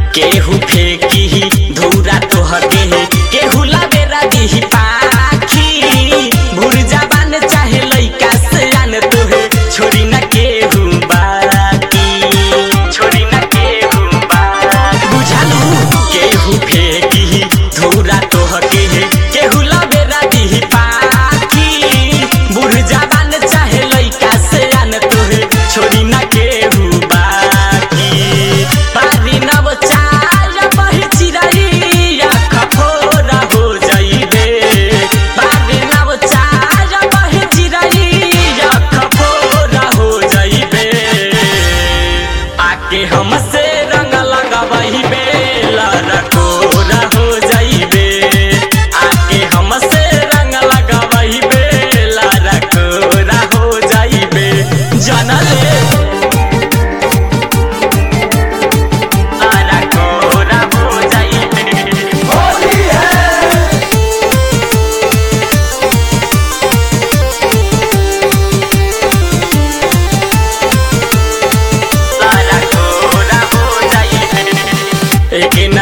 केहू फेंकी धूरा तोहके केहू लबेरा दी पाखी भूर जवान चाहे लइका से आन तोहे छोड़ी न केहू बाकी छोड़ी न केहू बाकी बुझालू केहू फेंकी धूरा तोहके केहू लबेरा दी पाखी भूर जवान चाहे लइका से आन तोहे छोड़ी न केहू बाकी बारी नव चार बही चिरैया खफोरा हो जाइबे बारी नव चार बही चिरैया खफोरा हो जाइबे आके हमसे रंग लगाबहिबे लड़कोरा हो जाइबे आके हमसे रंग लगाबहिबे लड़कोरा हो जाइबे जानले एक